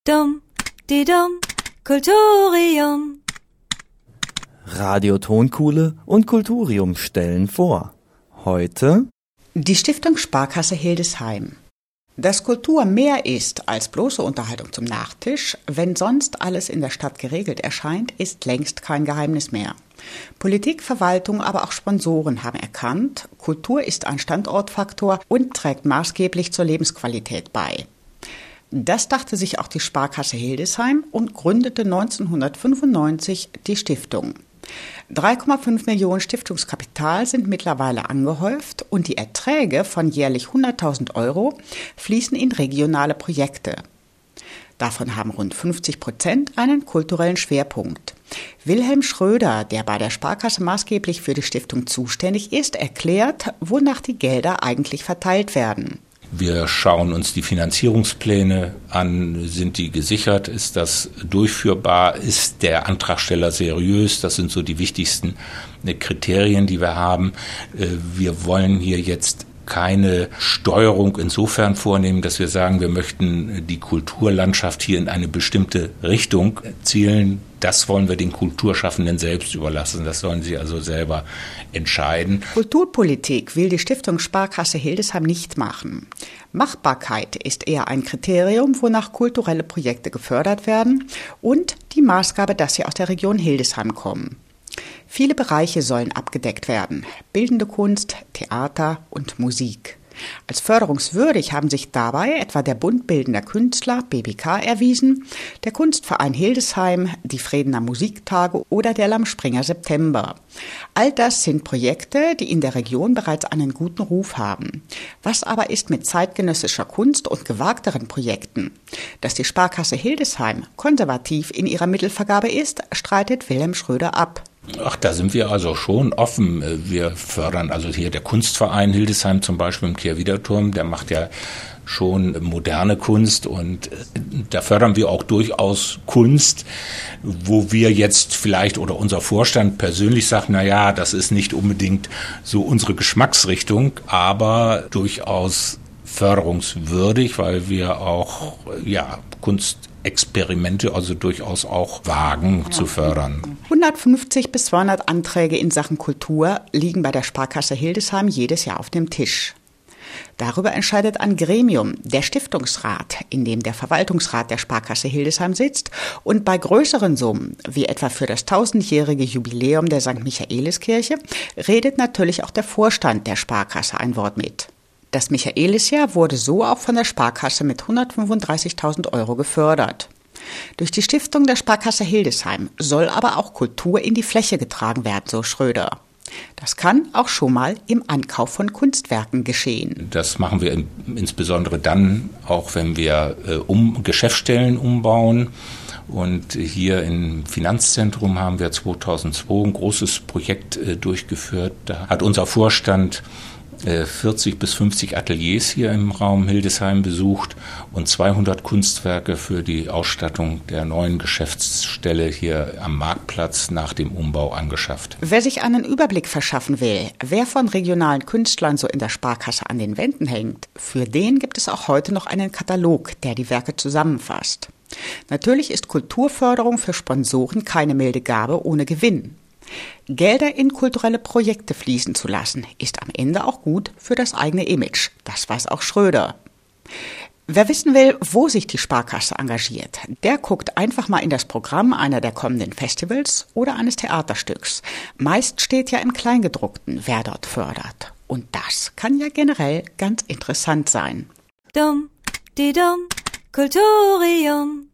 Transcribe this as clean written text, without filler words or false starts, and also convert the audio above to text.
Dum, di dum, Kulturium. Radio Tonkuhle und Kulturium stellen vor. Heute die Stiftung Sparkasse Hildesheim. Dass Kultur mehr ist als bloße Unterhaltung zum Nachtisch, wenn sonst alles in der Stadt geregelt erscheint, ist längst kein Geheimnis mehr. Politik, Verwaltung, aber auch Sponsoren haben erkannt, Kultur ist ein Standortfaktor und trägt maßgeblich zur Lebensqualität bei. Das dachte sich auch die Sparkasse Hildesheim und gründete 1995 die Stiftung. 3,5 Millionen Stiftungskapital sind mittlerweile angehäuft und die Erträge von jährlich 100.000 € fließen in regionale Projekte. Davon haben rund 50% einen kulturellen Schwerpunkt. Wilhelm Schröder, der bei der Sparkasse maßgeblich für die Stiftung zuständig ist, erklärt, wonach die Gelder eigentlich verteilt werden. Wir schauen uns die Finanzierungspläne an, sind die gesichert, ist das durchführbar, ist der Antragsteller seriös, das sind so die wichtigsten Kriterien, die wir haben. Wir wollen hier jetzt keine Steuerung insofern vornehmen, dass wir sagen, wir möchten die Kulturlandschaft hier in eine bestimmte Richtung zielen. Das wollen wir den Kulturschaffenden selbst überlassen. Das sollen sie also selber entscheiden. Kulturpolitik will die Stiftung Sparkasse Hildesheim nicht machen. Machbarkeit ist eher ein Kriterium, wonach kulturelle Projekte gefördert werden und die Maßgabe, dass sie aus der Region Hildesheim kommen. Viele Bereiche sollen abgedeckt werden: bildende Kunst, Theater und Musik. Als förderungswürdig haben sich dabei etwa der Bund Bildender Künstler BBK erwiesen, der Kunstverein Hildesheim, die Fredener Musiktage oder der Lamm-Springer September. All das sind Projekte, die in der Region bereits einen guten Ruf haben. Was aber ist mit zeitgenössischer Kunst und gewagteren Projekten? Dass die Sparkasse Hildesheim konservativ in ihrer Mittelvergabe ist, streitet Wilhelm Schröder ab. Ach, da sind wir also schon offen. Wir fördern also hier der Kunstverein Hildesheim zum Beispiel im Kehrwiederturm, der macht ja schon moderne Kunst und da fördern wir auch durchaus Kunst, wo wir jetzt vielleicht oder unser Vorstand persönlich sagt, na ja, das ist nicht unbedingt so unsere Geschmacksrichtung, aber durchaus förderungswürdig, weil wir auch Kunstexperimente also durchaus auch wagen zu fördern. 150 bis 200 Anträge in Sachen Kultur liegen bei der Sparkasse Hildesheim jedes Jahr auf dem Tisch. Darüber entscheidet ein Gremium, der Stiftungsrat, in dem der Verwaltungsrat der Sparkasse Hildesheim sitzt, und bei größeren Summen, wie etwa für das 1000-jährige Jubiläum der St. Michaeliskirche, redet natürlich auch der Vorstand der Sparkasse ein Wort mit. Das Michaelisjahr wurde so auch von der Sparkasse mit 135.000 € gefördert. Durch die Stiftung der Sparkasse Hildesheim soll aber auch Kultur in die Fläche getragen werden, so Schröder. Das kann auch schon mal im Ankauf von Kunstwerken geschehen. Das machen wir insbesondere dann, auch wenn wir Geschäftsstellen umbauen. Und hier im Finanzzentrum haben wir 2002 ein großes Projekt durchgeführt. Da hat unser Vorstand 40 bis 50 Ateliers hier im Raum Hildesheim besucht und 200 Kunstwerke für die Ausstattung der neuen Geschäftsstelle hier am Marktplatz nach dem Umbau angeschafft. Wer sich einen Überblick verschaffen will, wer von regionalen Künstlern so in der Sparkasse an den Wänden hängt, für den gibt es auch heute noch einen Katalog, der die Werke zusammenfasst. Natürlich ist Kulturförderung für Sponsoren keine milde Gabe ohne Gewinn. Gelder in kulturelle Projekte fließen zu lassen, ist am Ende auch gut für das eigene Image. Das weiß auch Schröder. Wer wissen will, wo sich die Sparkasse engagiert, der guckt einfach mal in das Programm einer der kommenden Festivals oder eines Theaterstücks. Meist steht ja im Kleingedruckten, wer dort fördert. Und das kann ja generell ganz interessant sein. Dum, di dum, Kulturium.